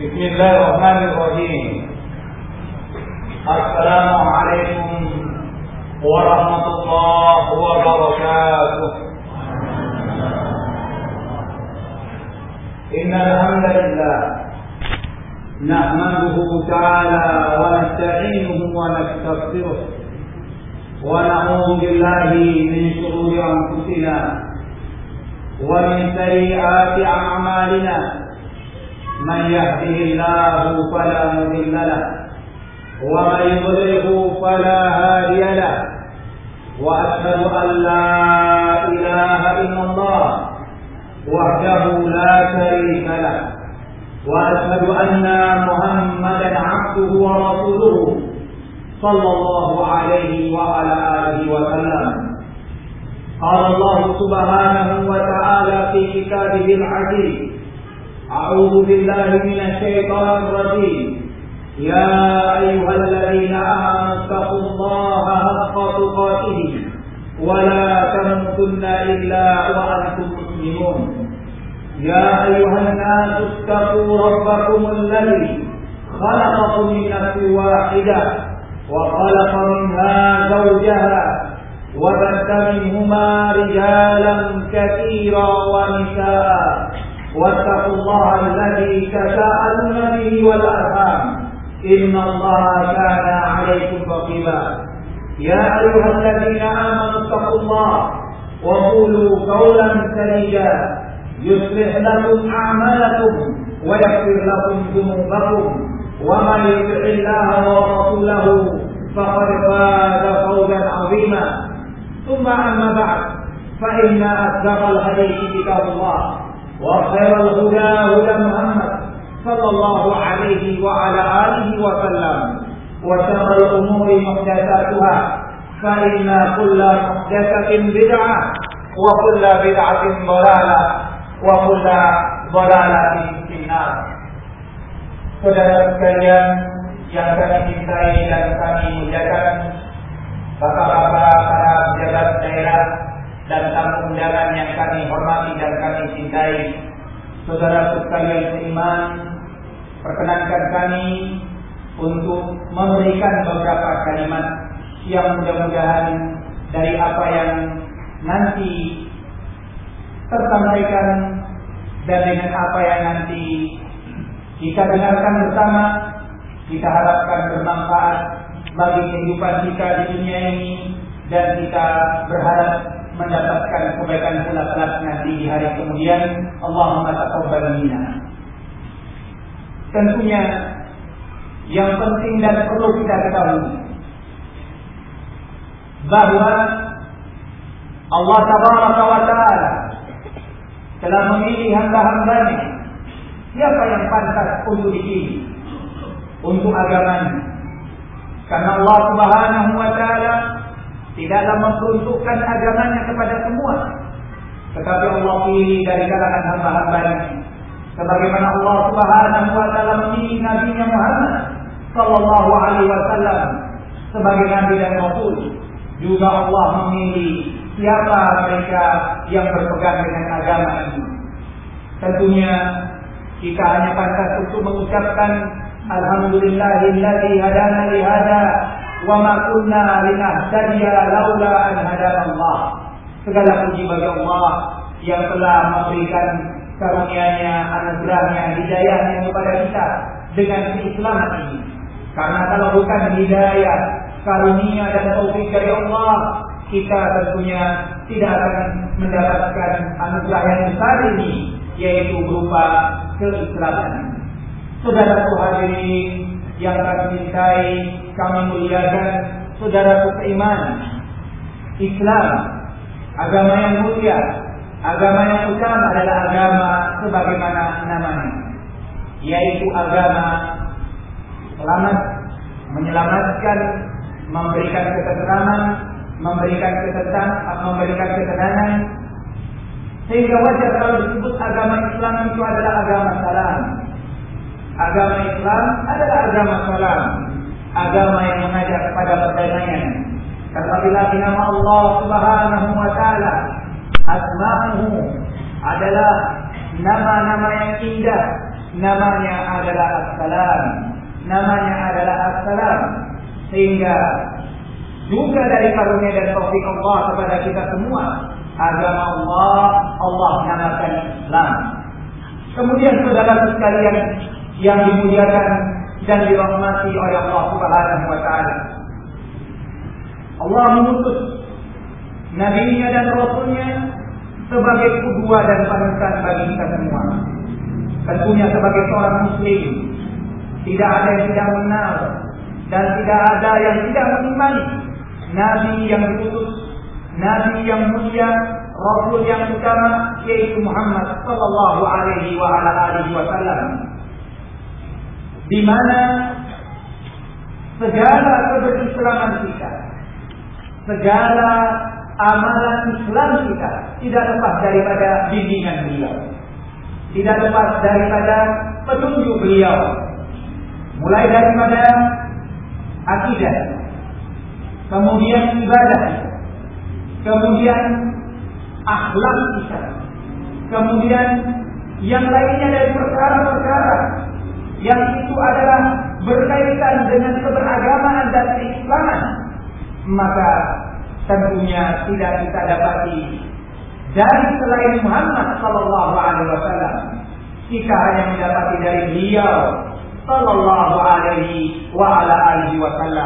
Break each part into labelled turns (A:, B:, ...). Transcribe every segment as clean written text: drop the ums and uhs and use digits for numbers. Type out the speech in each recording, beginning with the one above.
A: Bismillahirrahmanirrahim. Assalamualaikum warahmatullahi wabarakatuh. Innal hamdalillah nahmaduhu ta'ala wa nasta'inuhu wa nastaghfiruh wa na'udzu billahi min shururi anfusina wa min sayyiati a'malina. من يهده الله فلا مضل له ومن يضلله فلا هادي له وأشهد أن لا إله إلا الله وحده لا شريك له وأشهد أن محمدا عبده ورسوله صلى الله عليه وعلى آله وسلم. قال الله سبحانه وتعالى في كتابه العزيز: أعوذ بالله من الشيطان الرجيم. يا أيها الذين آمنوا اتقوا الله حق تقاته ولا تموتن إلا وأنتم مسلمون. يا أيها الناس اتقوا ربكم الذي خلقكم من نفس واحدة وخلق منها زوجها وبث منهما رجالا كثيرا ونساء واتقوا الله الذي تساءلون به والأرحام إن الله كان عليكم رقيبا. يا أيها الذين آمنوا اتقوا الله وقولوا قولا سديدا يصلح لكم أعمالكم ويغفر لكم ذنوبكم ومن يطع الله ورسوله فقد فاز فوزا عظيما. ثم أما بعد فإن أصدق الحديث كتاب الله وخير الهدى هدى محمد صلى الله عليه وعلى آله وسلم وشر الأمور محدثاتها فإن كل محدثة بدعة وكل بدعة ضلالة وكل ضلالة في النار. Saudara sekalian yang kami cintai dan kami muliakan, bapak-bapak para pejabat daerah dan tamu undangan yang kami hormati dan kami cintai, saudara sekalian seiman, perkenankan kami untuk memberikan beberapa kalimat yang mudah-mudahan dari apa yang nanti tersampaikan dan dengan apa yang nanti kita dengarkan bersama, kita harapkan bermanfaat bagi kehidupan kita di dunia ini dan kita berharap mendapatkan kebaikan pula kelak nanti di hari kemudian. Allahumma taqabbal minna. Tentunya yang penting dan perlu kita ketahui bahwa Allah Tabaraka wa Ta'ala telah memilih hamba-hambanya siapa yang pantas untuk dipilih untuk agamanya, karena Allah Subhanahu wa Ta'ala tidaklah memperuntukkan agamanya kepada semua, tetapi Allah pilih dari kalangan hamba-hambanya. Sebagaimana Allah Subhanahu wa Ta'ala memilih Nabi-Nya Muhammad sallallahu alaihi wasallam sebagai nabi dan rasul, juga Allah memilih siapa mereka yang berpegang dengan agama ini. Tentunya kita hanya pantas untuk mengucapkan alhamdulillahilladzi hadana li hada wa ma kunna linahtadiya laula an hadana Allah. Segala puji bagi Allah yang telah memberikan karunia-Nya, anugerah-Nya, hidayah-Nya kepada kita dengan keislaman ini. Karena kalau bukan hidayah, karunia dan taufik dari Allah, kita tentunya tidak akan mendapatkan anugerah yang besar ini, yaitu berupa keislaman. Saudaraku hadirin yang kami cintai, kami muliakan, saudaraku seiman, Islam, agama yang mulia, agama yang utama adalah agama sebagaimana namanya, yaitu agama selamat, menyelamatkan, memberikan ketentraman, memberikan ketenangan, sehingga wajar kalau disebut agama Islam itu adalah agama salam. Agama Islam adalah agama salam, agama yang mengajak kepada perdamaian. Karena nama Allah Subhanahu wa Ta'ala, asma'uhu adalah nama-nama yang indah, namanya adalah As-Salam. Namanya adalah As-Salam. Sehingga juga dari karunia dan taufik Allah kepada kita semua, agama Allah namakan Islam. Kemudian saudara sekalian yang dimuliakan dan dirahmati oleh Allah Subhanahu wa taala, Allah mengutus nabinya dan rasulnya sebagai qudwa dan panutan bagi kita semua. Tentunya sebagai seorang muslim, tidak ada yang tidak mengenal dan tidak ada yang tidak mengimani nabi yang diutus, nabi yang mulia, rasul yang utama, yaitu Muhammad sallallahu alaihi wa ala alihi wasallam. Di mana segala keberislaman kita, segala amalan Islam kita tidak lepas daripada bimbingan beliau, tidak lepas daripada petunjuk beliau, mulai daripada akidah, kemudian ibadah, kemudian akhlak kita, kemudian yang lainnya dari perkara-perkara yang itu adalah berkaitan dengan keberagamaan dan keislaman, maka tentunya tidak kita dapati dari selain Muhammad sallallahu alaihi wasallam. Kita hanya mendapati dari beliau sallallahu alaihi wa ala alihi wasallam.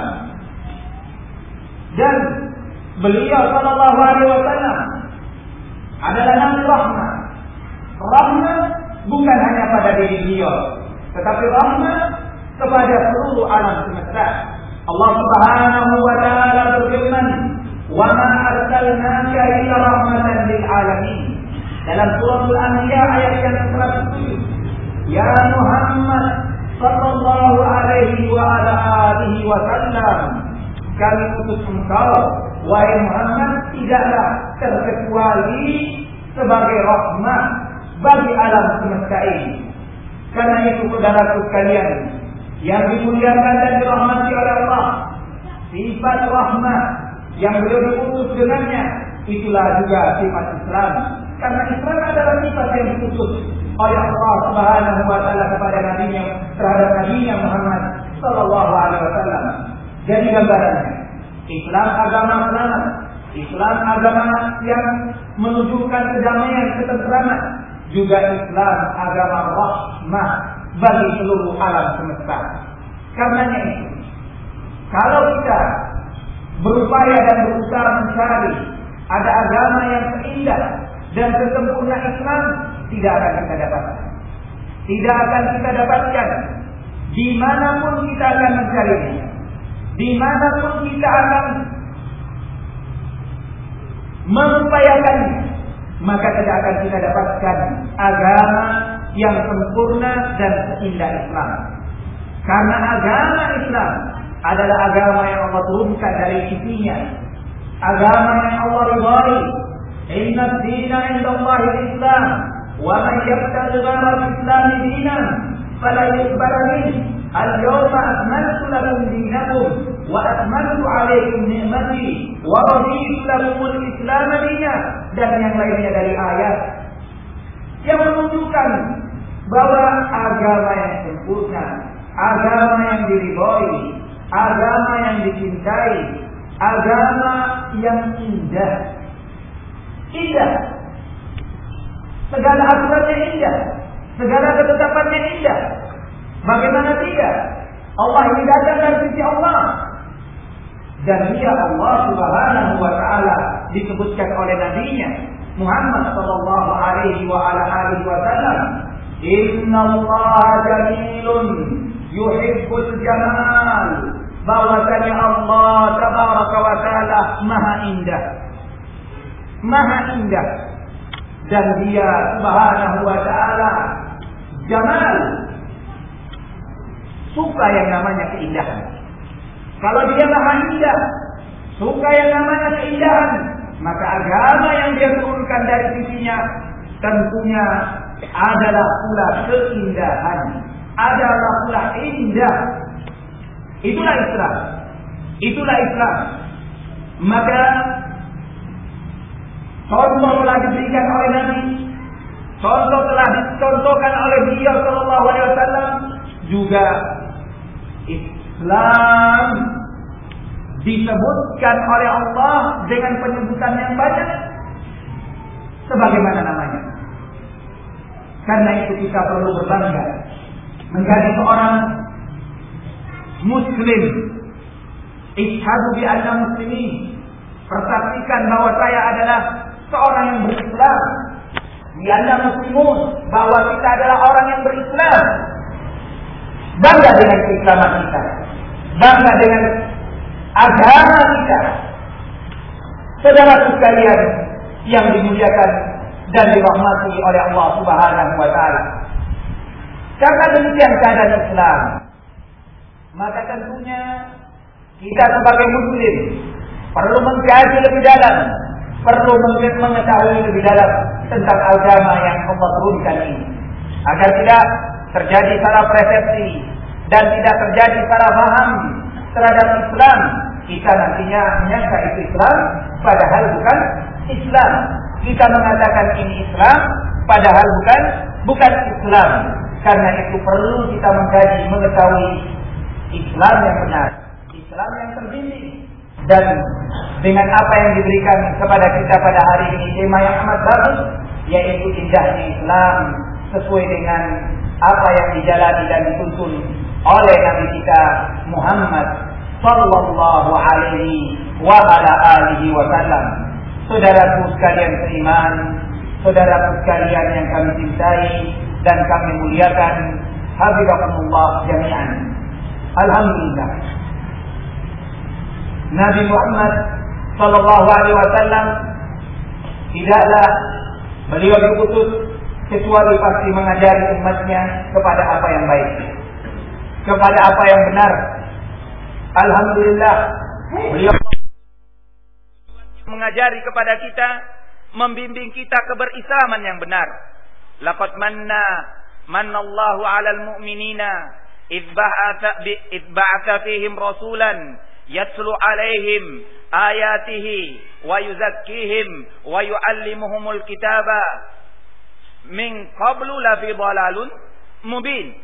A: Dan beliau sallallahu alaihi wasallam adalah nabi rahmat. Rahmat bukan hanya pada diri beliau, tetapi rahmat kepada seluruh alam semesta. Allah Subhanahu wa taala berfirman, "Wa ma arsalnaka illa rahmatan lil alamin." Dalam surah Al-Anbiya ayat yang ke-107, "Ya Muhammad sallallahu alaihi wa ala alihi wa sallam, kami utus engkau wahai Muhammad tidaklah terkecuali sebagai rahmat bagi alam semesta ini." Karena itu saudaraku sekalian yang dimuliakan dan dirahmati oleh Allah, sifat rahmat yang beliau diutus dengannya itulah juga sifat Islam. Karena Islam adalah sifat yang diutus oleh Allah Subhanahu wa taala kepada nabinya, terhadap nabinya Muhammad sallallahu alaihi wasallam. Jadi gambarannya, Islam agama selamat, Islam agama yang menunjukkan kedamaian, ketentraman, juga Islam agama rahmah bagi seluruh alam semesta. Karenanya itu, kalau kita berupaya dan berusaha mencari ada agama yang seindah dan sesempurna Islam, tidak akan kita dapatkan. Tidak akan kita dapatkan dimanapun kita akan mencarinya, dimanapun kita akan mengupayakannya, maka tidak akan kita dapatkan agama yang sempurna dan seindah Islam. Karena agama Islam adalah agama yang Allah turunkan dari isinya, agama yang Allah ridhai. Inna ad-dina 'inda Allahi al-Islam, wa man yabtaghi ghayra al-Islam dinan fala yuqbal minhu. Al-yawma akmaltu lakum dinakum wa atmamtu 'alaykum ni'mati wa raditu lakum al-Islam dinan. Dan yang lainnya dari ayat yang menunjukkan bahwa agama yang sempurna, agama yang diridhai, agama yang dicintai, agama yang indah. Indah. Segala aturannya indah, segala ketetapannya indah. Bagaimana tidak? Allah ini datang dari sisi Allah. Dan dia Allah Subhanahu wa taala disebutkan oleh nabinya Muhammad sallallahu alaihi wa ala alihi wasallam, "Innallaha jamilun yuhibbul jamal." Bahwasanya Allah tabaraka wa taala maha indah. Maha indah. Dan dia Subhanahu wa taala jamal. Suka yang namanya keindahan. Kalau dia maha indah, suka yang namanya keindahan, maka agama yang dia turunkan dari sisinya tentunya adalah pula keindahan, adalah pula indah. Itulah Islam. Itulah Islam. Maka contoh telah diberikan oleh Nabi, contoh telah dicontohkan oleh beliau sallallahu alaihi wasallam, juga Islam disebutkan oleh Allah dengan penyebutan yang banyak sebagaimana namanya. Karena itu kita perlu berbangga menjadi seorang muslim. Isyhadu bi anna muslimin. Persaksikan bahwa saya adalah seorang yang berislam. Bi anna muslimun, bahwa kita adalah orang yang berislam. Bangga dengan keislaman kita. Bangga dengan agama kita. Saudara sekalian yang dimuliakan dan dirahmati oleh Allah Subhanahu wa taala. Karena demikian keadaan Islam, maka tentunya kita sebagai muslim perlu mengkaji lebih dalam, perlu mengetahui lebih dalam tentang agama yang Allah turunkan ini, agar tidak terjadi salah persepsi dan tidak terjadi salah paham terhadap Islam. Kita nantinya menyangka itu Islam, padahal bukan Islam. Kita mengatakan ini Islam, padahal bukan Islam. Karena itu perlu kita mengkaji, mengetahui Islam yang benar, Islam yang terbimbing. Dan dengan apa yang diberikan kepada kita pada hari ini, tema yang amat bagus, yaitu indahnya Islam sesuai dengan apa yang dijalani dan dituntun oleh Nabi kita Muhammad sallallahu alaihi wa ala alihi wasallam. Saudaraku sekalian seiman, saudaraku sekalian yang kami cintai dan kami muliakan, hafizakumullah jami'an. Alhamdulillah, Nabi Muhammad sallallahu alaihi wasallam tidaklah beliau diutus kecuali pasti mengajari umatnya kepada apa yang baik, kepada apa yang benar. Alhamdulillah, beliau mengajari kepada kita, membimbing kita keberislaman yang benar. Laqad manallahu 'alal mu'minina idh ba'atha fihim rasulan yatlu 'alaihim ayatihi wa yuzakkihim wa yu'allimuhumul kitaba min qablu la fi dhalalun mubin.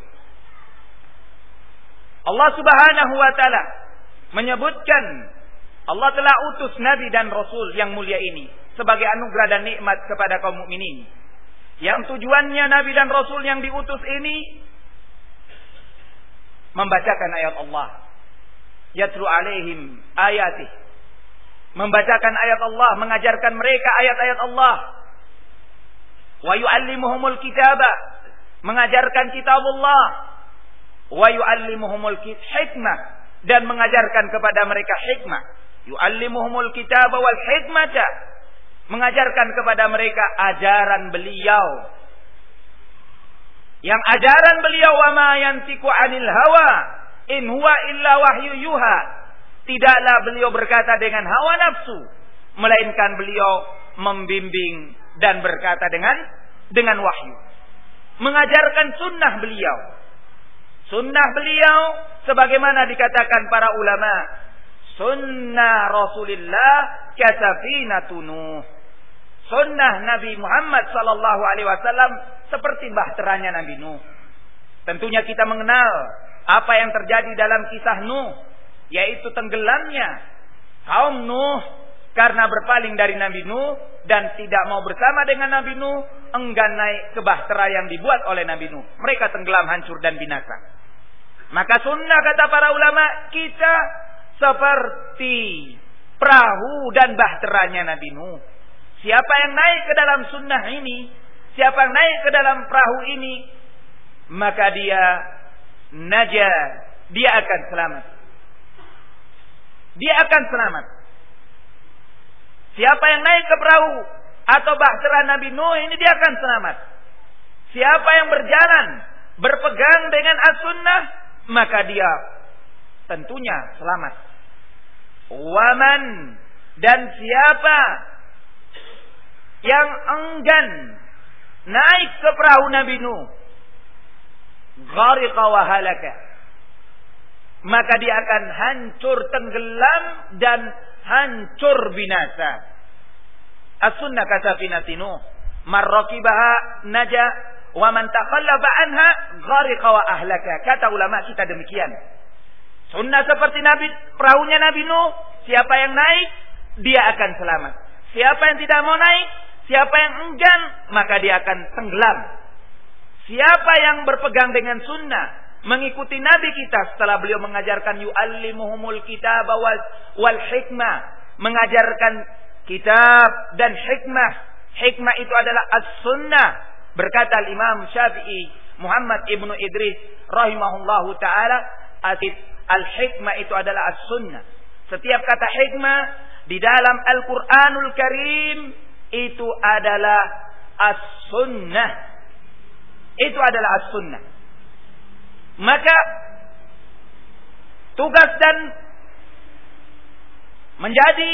A: Allah Subhanahu wa taala menyebutkan Allah telah utus nabi dan rasul yang mulia ini sebagai anugerah dan nikmat kepada kaum mukminin. Yang tujuannya nabi dan rasul yang diutus ini membacakan ayat Allah. Yatlu alaihim ayatih. Membacakan ayat Allah, mengajarkan mereka ayat-ayat Allah. Wa yu'allimuhumul kitaba. Mengajarkan kitab Allah. Wa yu'allimuhumul hikmah. Dan mengajarkan kepada mereka hikmah. Yu'allimuhumul kitaba wal hikmata. Mengajarkan kepada mereka ajaran beliau. Yang ajaran beliau, wa ma yantiqu 'anil hawa in huwa illa wahyu yuha. Tidaklah beliau berkata dengan hawa nafsu, melainkan beliau membimbing dan berkata dengan wahyu. Mengajarkan sunnah beliau. Sunnah beliau sebagaimana dikatakan para ulama, sunnah Rasulullah kasafina Nuh. Sunnah Nabi Muhammad sallallahu alaihi wasallam seperti bahteranya Nabi Nuh. Tentunya kita mengenal apa yang terjadi dalam kisah Nuh, yaitu tenggelamnya kaum Nuh karena berpaling dari Nabi Nuh dan tidak mau bersama dengan Nabi Nuh, enggan naik ke bahtera yang dibuat oleh Nabi Nuh. Mereka tenggelam, hancur dan binasa. Maka sunnah, kata para ulama, kita seperti perahu dan bahteranya Nabi Nuh. Siapa yang naik ke dalam sunnah ini, siapa yang naik ke dalam perahu ini, maka dia najah, dia akan selamat. Dia akan selamat. Siapa yang naik ke perahu atau bahtera Nabi Nuh ini, dia akan selamat. Siapa yang berjalan, berpegang dengan as-sunnah, maka dia tentunya selamat. Waman, dan siapa yang enggan naik ke perahu Nabi Nuh, ghariqa wa halaka, maka dia akan hancur, tenggelam dan hancur binasa. As-sunnah kasafinati Nuh.
B: Marraqibaha naja wa man takhallafa anha ghariqa wa ahlaka. Kata ulama kita demikian. Sunnah seperti perahunya Nabi Nuh, siapa yang naik dia akan selamat. Siapa yang tidak mau naik, siapa yang enggan, maka dia akan tenggelam. Siapa yang berpegang dengan sunnah, mengikuti Nabi kita setelah beliau mengajarkan yu'allimuhumul kitab wal hikmah, mengajarkan kitab dan hikmah. Hikmah itu adalah as-sunnah. Berkata Imam Syafi'i Muhammad ibnu Idris rahimahullahu ta'ala, al-hikmah itu adalah as-sunnah. Setiap kata hikmah di dalam Al-Quranul Karim itu adalah as-sunnah. Itu adalah as-sunnah. Maka tugas dan menjadi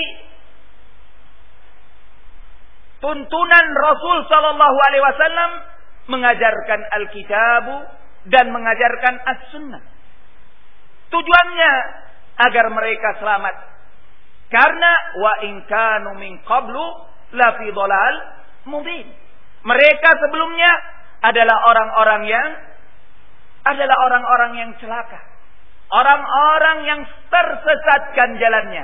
B: tuntunan Rasul sallallahu alaihi wasallam mengajarkan Alkitabu dan mengajarkan as-sunnah. Tujuannya agar mereka selamat. Karena wa in kanu min qablu la fi dhalal mubin. Mereka sebelumnya adalah orang-orang yang celaka. Orang-orang yang tersesatkan jalannya.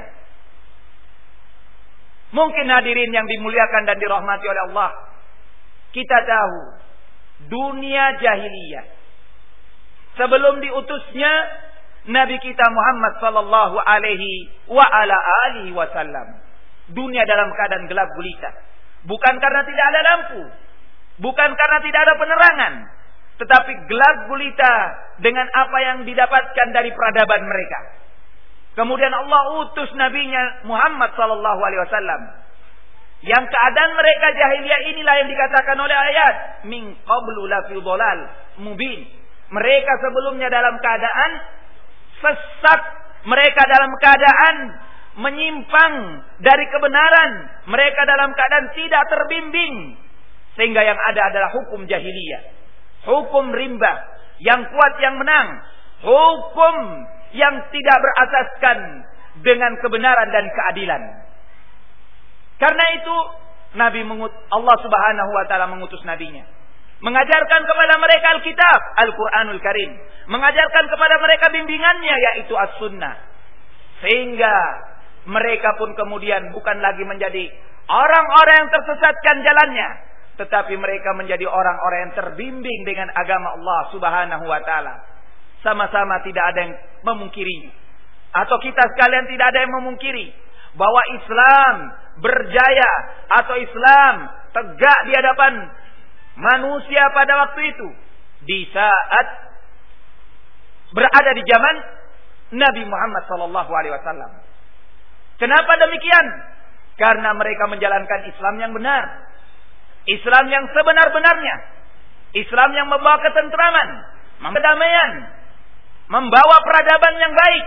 B: Mungkin hadirin yang dimuliakan dan dirahmati oleh Allah, kita tahu dunia jahiliyah sebelum diutusnya Nabi kita Muhammad sallallahu alaihi wa ala alihi wasallam, dunia dalam keadaan gelap gulita. Bukan karena tidak ada lampu, bukan karena tidak ada penerangan, tetapi gelap gulita dengan apa yang didapatkan dari peradaban mereka. Kemudian Allah utus nabinya Muhammad sallallahu alaihi wasallam. Yang keadaan mereka jahiliyah inilah yang dikatakan oleh ayat min qablu la fi dhalal mubin. Mereka sebelumnya dalam keadaan sesat, mereka dalam keadaan menyimpang dari kebenaran, mereka dalam keadaan tidak terbimbing, sehingga yang ada adalah hukum jahiliyah, hukum rimba, yang kuat yang menang, hukum yang tidak berasaskan dengan kebenaran dan keadilan. Karena itu Allah Subhanahu wa taala mengutus nabinya, mengajarkan kepada mereka Alkitab, Al-Quranul Karim, mengajarkan kepada mereka bimbingannya yaitu as-sunnah, sehingga mereka pun kemudian bukan lagi menjadi orang-orang yang tersesatkan jalannya, tetapi mereka menjadi orang-orang yang terbimbing dengan agama Allah Subhanahu wa taala. Sama-sama tidak ada yang memungkiri, atau kita sekalian tidak ada yang memungkiri bahwa Islam berjaya atau Islam tegak di hadapan manusia pada waktu itu, di saat berada di zaman Nabi Muhammad SAW. Kenapa demikian? Karena mereka menjalankan Islam yang benar, Islam yang sebenar-benarnya, Islam yang membawa ketentraman, kedamaian, membawa peradaban yang baik,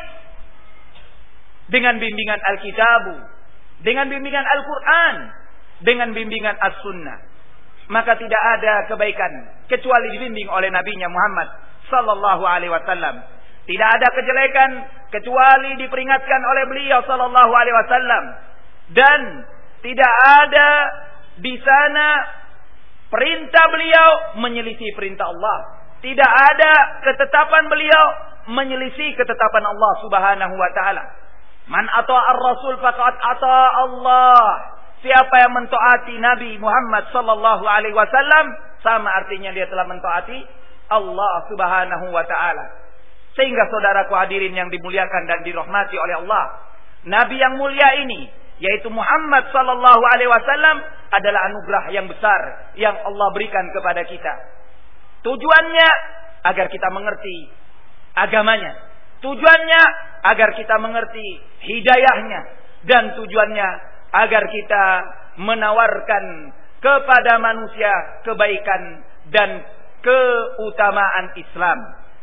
B: dengan bimbingan Alkitabu, dengan bimbingan Al-Quran, dengan bimbingan As-Sunnah. Maka tidak ada kebaikan kecuali dibimbing oleh nabinya Muhammad sallallahu alaihi wasallam. Tidak ada kejelekan kecuali diperingatkan oleh beliau sallallahu alaihi wasallam. Dan tidak ada di sana perintah beliau menyelisih perintah Allah. Tidak ada ketetapan beliau menyelisih ketetapan Allah Subhanahu wa taala. Man ata'ar Rasul faqad ata' Allah. Siapa yang mentaati Nabi Muhammad sallallahu alaihi wasallam, sama artinya dia telah mentaati Allah Subhanahu wa taala. Sehingga saudaraku hadirin yang dimuliakan dan dirahmati oleh Allah, Nabi yang mulia ini yaitu Muhammad sallallahu alaihi wasallam adalah anugerah yang besar yang Allah berikan kepada kita. Tujuannya agar kita mengerti agamanya. Tujuannya agar kita mengerti hidayahnya. Dan tujuannya agar kita menawarkan kepada manusia kebaikan dan keutamaan Islam.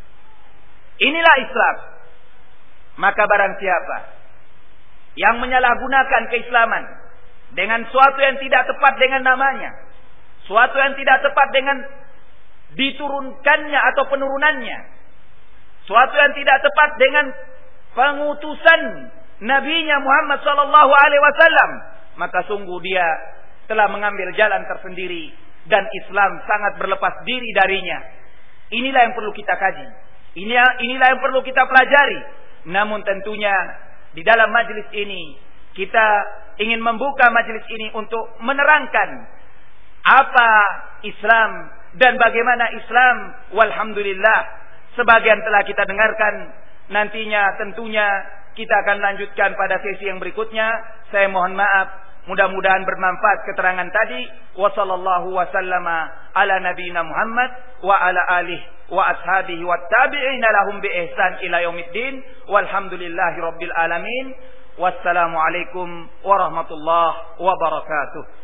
B: Inilah Islam. Maka barang siapa yang menyalahgunakan keislaman dengan suatu yang tidak tepat dengan namanya, suatu yang tidak tepat dengan diturunkannya atau penurunannya, suatu yang tidak tepat dengan pengutusan nabinya Muhammad sallallahu alaihi wasallam, maka sungguh dia telah mengambil jalan tersendiri dan Islam sangat berlepas diri darinya. Inilah yang perlu kita kaji. Inilah yang perlu kita pelajari. Namun tentunya di dalam majelis ini kita ingin membuka majelis ini untuk menerangkan apa Islam dan bagaimana Islam. Walhamdulillah, sebagian telah kita dengarkan. Nantinya tentunya kita akan lanjutkan pada sesi yang berikutnya. Saya mohon maaf. Mudah-mudahan bermanfaat keterangan tadi. Wa sallallahu wa sallama ala nabiyina Muhammad wa ala alihi wa ashabihi wa tabi'ina lahum bi ihsan ila yaumiddin. Walhamdulillahi rabbil alamin. Wassalamu alaikum warahmatullahi wabarakatuh.